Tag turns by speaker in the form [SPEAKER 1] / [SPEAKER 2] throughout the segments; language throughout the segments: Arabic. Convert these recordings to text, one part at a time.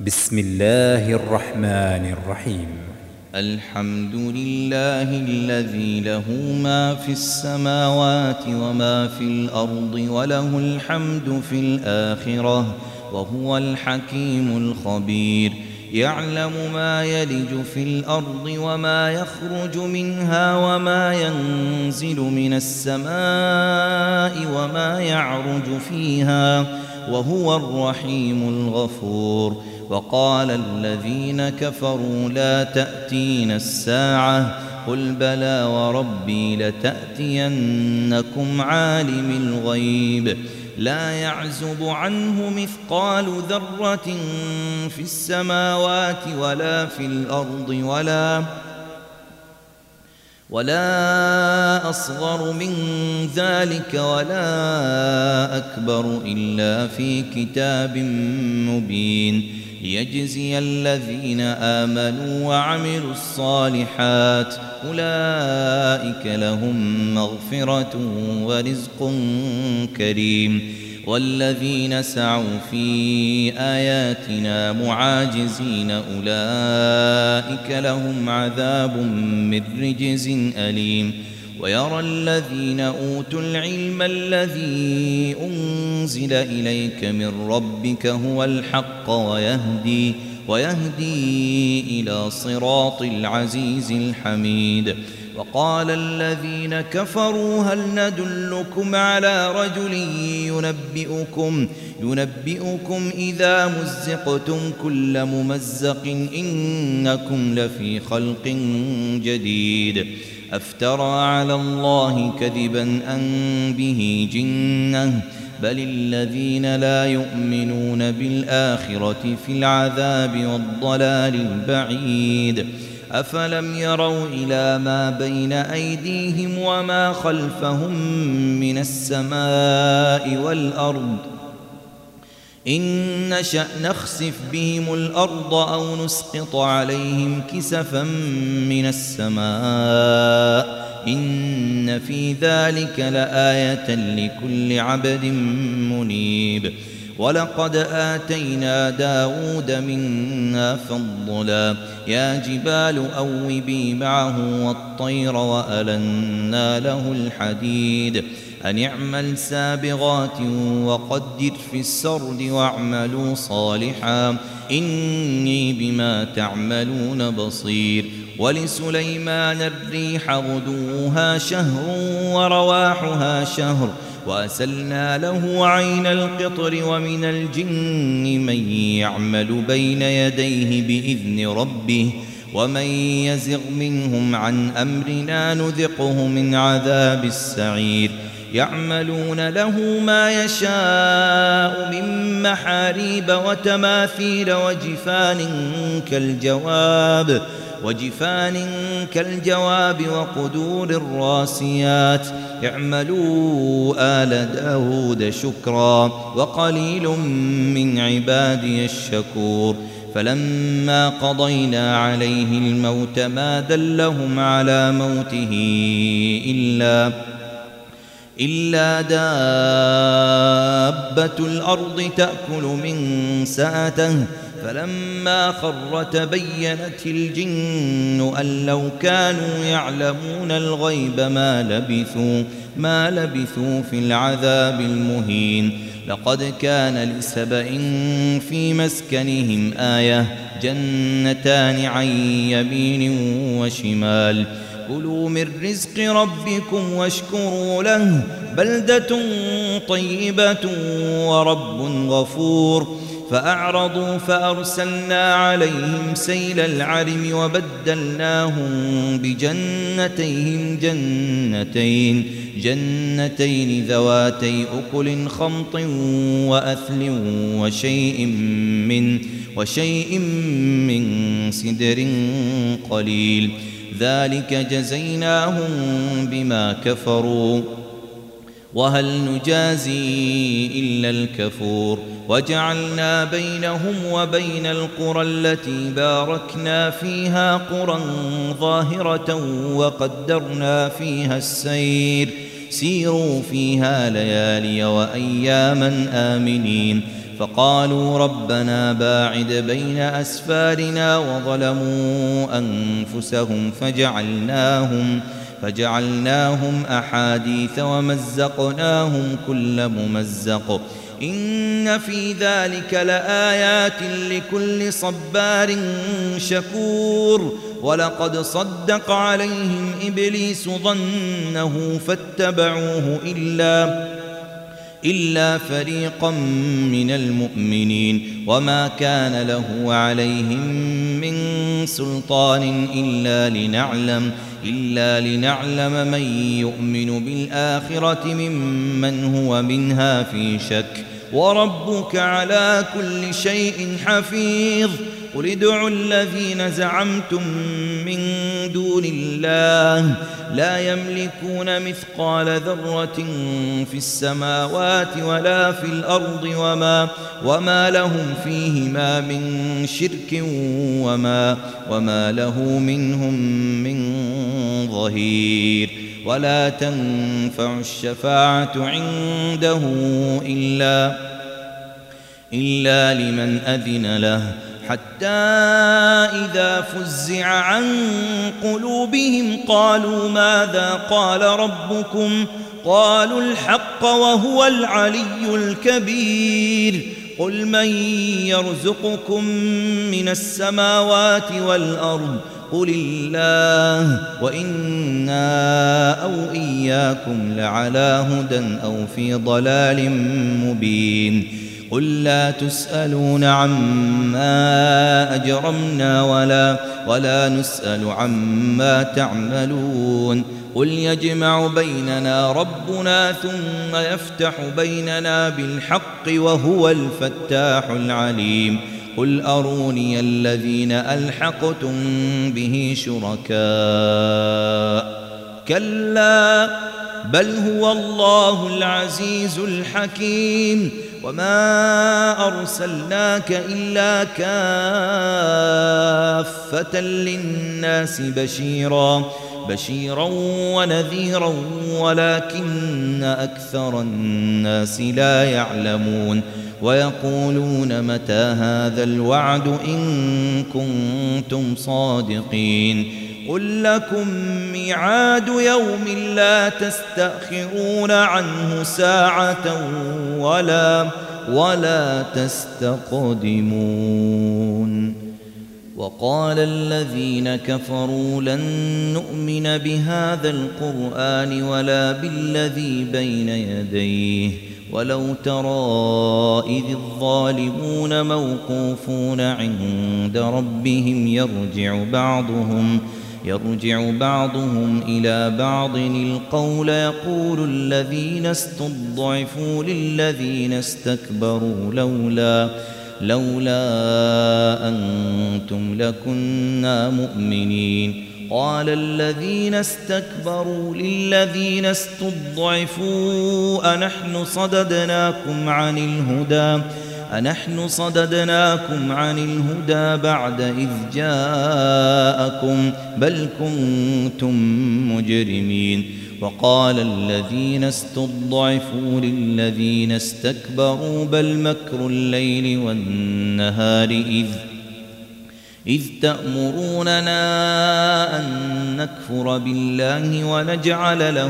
[SPEAKER 1] بسم الله الرحمن الرحيم.
[SPEAKER 2] الحمد لله الذي له ما في السماوات وما في الأرض وله الحمد في الآخرة وهو الحكيم الخبير. يعلم ما يلج في الأرض وما يخرج منها وما ينزل من السماء وما يعرج فيها وهو الرحيم الغفور. وقال الذين كفروا لا تأتين الساعة قل بلى وربي لتأتينكم عالم الغيب لا يعزب عنه مثقال ذرة في السماوات ولا في الأرض ولا أصغر من ذلك ولا أكبر إلا في كتاب مبين ليجزي الذين آمنوا وعملوا الصالحات أولئك لهم مغفرة ورزق كريم. والذين سعوا في آياتنا معاجزين أولئك لهم عذاب من رجز أليم. ويرى الذين أوتوا العلم الذي أنزل إليك من ربك هو الحق ويهدي إلى صراط العزيز الحميد. وقال الذين كفروا هل ندلكم على رجل ينبئكم إذا مزقتم كل ممزق إنكم لفي خلق جديد أفترى على الله كذبا أم به جنة بل الذين لا يؤمنون بالآخرة في العذاب والضلال البعيد. أفلم يروا إلى ما بين أيديهم وما خلفهم من السماء والأرض إن نشأ نخسف بهم الأرض أو نسقط عليهم كسفا من السماء إن في ذلك لآية لكل عبد منيب. ولقد آتينا داود منا فضلا يا جبال أوبي معه والطير وألنا له الحديد أن اعمل سابغات وقدر في السرد واعملوا صالحا إني بما تعملون بصير. ولسليمان الريح غدوها شهر ورواحها شهر وأسلنا له عين القطر ومن الجن من يعمل بين يديه بإذن ربه ومن يزغ منهم عن أمرنا نذقه من عذاب السعير. يعملون له ما يشاء من محاريب وتماثيل وجفان كالجواب وقدور الراسيات. اعملوا آل داود شكرا وقليل من عبادي الشكور. فلما قضينا عليه الموت ما دلهم على موته إلا دابة الأرض تأكل من سأته فلما خر تبينت الجن أن لو كانوا يعلمون الغيب ما لبثوا في العذاب المهين. لقد كان لسبإ في مسكنهم آية جنتان عن يمين وشمال كلوا من رزق ربكم واشكروا له بلدة طيبة ورب غفور. فأعرضوا فأرسلنا عليهم سيل العرم وبدلناهم بجنتين جنتين ذواتي أكل خمط وأثل وشيء من سدر قليل ذلك جزيناهم بما كفروا وهل نجازي إلا الكفور. وجعلنا بينهم وبين القرى التي باركنا فيها قرى ظاهرة وقدرنا فيها السير سيروا فيها ليالي وأياما آمنين فقالوا ربنا باعد بين أسفارنا وظلموا أنفسهم فجعلناهم أحاديث ومزقناهم كل ممزق إن في ذلك لآيات لكل صبار شكور ولقد صدق عليهم إبليس ظنه فاتبعوه إلا فريقا من المؤمنين وما كان له عليهم من سلطان إلا لنعلم من يؤمن بالآخرة ممن هو منها في شك وربك على كل شيء حفيظ قل ادعوا الذين زعمتم من دون الله لا يملكون مثقال ذرة في السماوات ولا في الأرض وما لهم فيهما من شرك وما له منهم من ظهير ولا تنفع الشفاعة عنده إلا لمن أذن له حتى إذا فزع عن قلوبهم قالوا ماذا قال ربكم قالوا الحق وهو العلي الكبير قل من يرزقكم من السماوات والأرض قل الله وإنا أو إياكم لعلى هدى أو في ضلال مبين قل لا تسألون عما أجرمنا ولا نسأل عما تعملون قل يجمع بيننا ربنا ثم يفتح بيننا بالحق وهو الفتاح العليم قل أروني الذين ألحقتم به شركاء كلا بل هو الله العزيز الحكيم وما أرسلناك إلا كافة للناس بشيرا ونذيرا ولكن أكثر الناس لا يعلمون ويقولون متى هذا الوعد إن كنتم صادقين قل لكم ميعاد يوم لا تستأخرون عنه ساعة ولا تستقدمون وقال الذين كفروا لن نؤمن بهذا القرآن ولا بالذي بين يديه ولو ترى إذ الظالمون موقوفون عند ربهم يرجع بعضهم إلى بعض القول يقول الذين استضعفوا للذين استكبروا لولا أنتم لكنا مؤمنين قال الذين استكبروا للذين استضعفوا أنحن صددناكم عن الهدى بعد إذ جاءكم بل كنتم مجرمين وقال الذين استضعفوا للذين استكبروا بل مكر الليل والنهار إذ تأمروننا أن نكفر بالله ونجعل له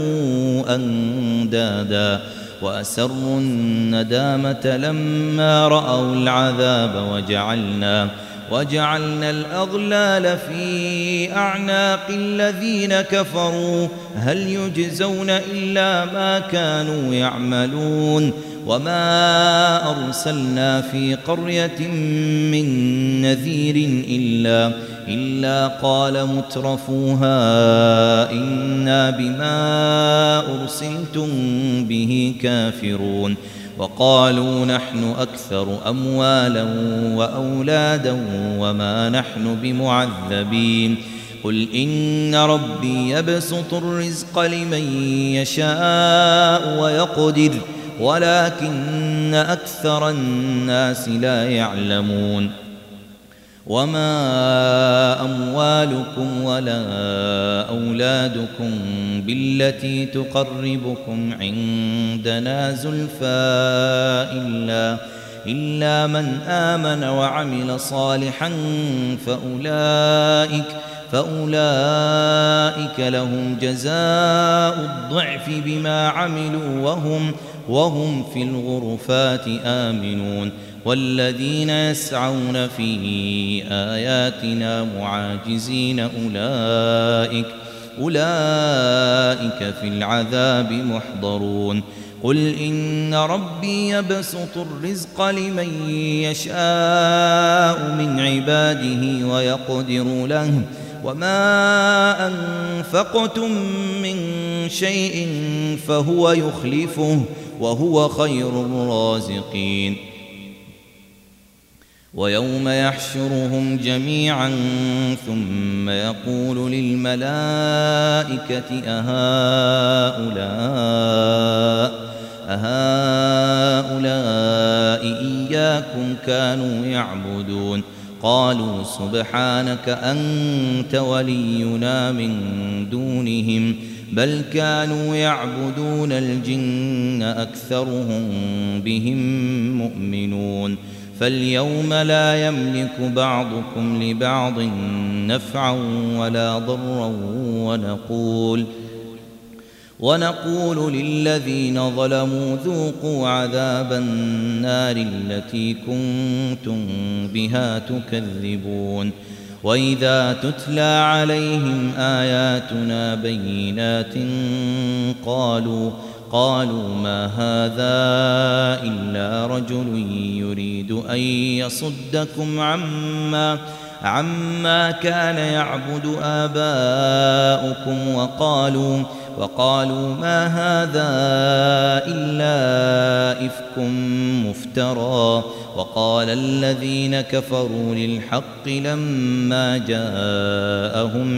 [SPEAKER 2] أندادا وأسروا الندامة لما رأوا العذاب وجعلنا الأغلال في أعناق الذين كفروا هل يجزون إلا ما كانوا يعملون وما أرسلنا في قرية من نذير إلا قال مترفوها إنا بما أرسلتم به كافرون وقالوا نحن أكثر أموالا وأولادا وما نحن بمعذبين قل إن ربي يبسط الرزق لمن يشاء ويقدر ولكن أكثر الناس لا يعلمون وما أموالكم ولا أولادكم بالتي تقربكم عندنا زلفى إلا من آمن وعمل صالحا فأولئك لهم جزاء الضعف بما عملوا وهم في الغرفات آمنون والذين يسعون في آياتنا معاجزين أولئك في العذاب محضرون قل إن ربي يبسط الرزق لمن يشاء من عباده ويقدر له وما أنفقتم من شيء فهو يخلفه وهو خير الرازقين ويوم يحشرهم جميعا ثم يقول للملائكة أهؤلاء إياكم كانوا يعبدون قالوا سبحانك أنت ولينا من دونهم بل كانوا يعبدون الجن أكثرهم بهم مؤمنون فاليوم لا يملك بعضكم لبعض نفعا ولا ضرا ونقول للذين ظلموا ذوقوا عذاب النار التي كنتم بها تكذبون وإذا تتلى عليهم آياتنا بينات قالوا ما هذا إلا رجل يريد أن يصدكم عما كان يعبد آباؤكم وقالوا ما هذا إلا إفك مفترى وقال الذين كفروا للحق لما جاءهم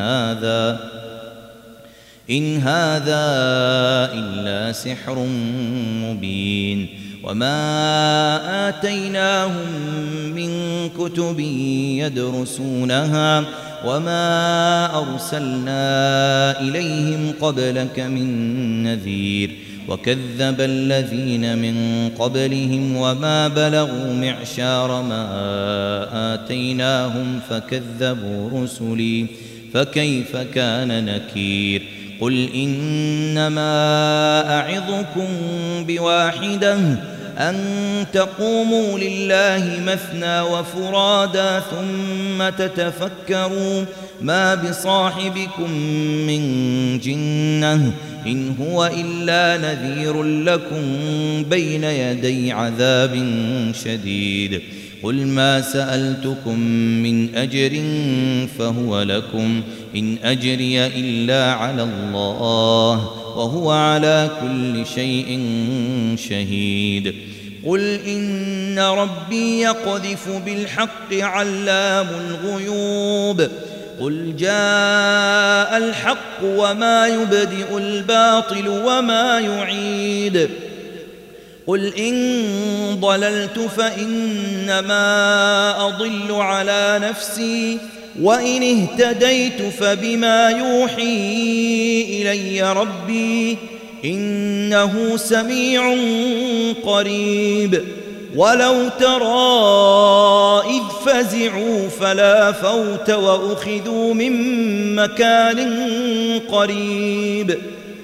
[SPEAKER 2] إن هذا إلا سحر مبين وما آتيناهم من كتب يدرسونها وما أرسلنا إليهم قبلك من نذير وكذب الذين من قبلهم وما بلغوا معشار ما آتيناهم فكذبوا رسلي فكيف كان نكير قل إنما أعظكم بواحدة أن تقوموا لله مثنى وفرادا ثم تتفكروا ما بصاحبكم من جنة إن هو إلا نذير لكم بين يدي عذاب شديد قل ما سألتكم من أجر فهو لكم إن أجري إلا على الله وهو على كل شيء شهيد قل إن ربي يقذف بالحق علام الغيوب قل جاء الحق وما يبدئ الباطل وما يعيد قل إن ضللت فإنما أضل على نفسي وإن اهتديت فبما يوحي إلي ربي إنه سميع قريب ولو ترى إذ فزعوا فلا فوت وأخذوا من مكان قريب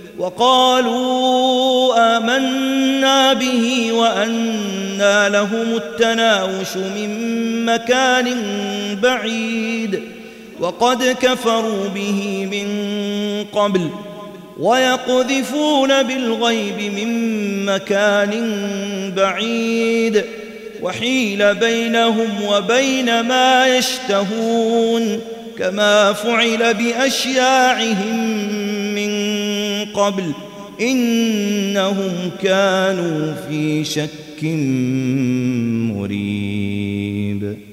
[SPEAKER 2] وقالوا آمنا به وأنى لهم التناوش من مكان بعيد وقد كفروا به من قبل ويقذفون بالغيب من مكان بعيد وحيل بينهم وبين ما يشتهون كما فعل بأشياعهم من قبل إنهم كانوا في شك مريب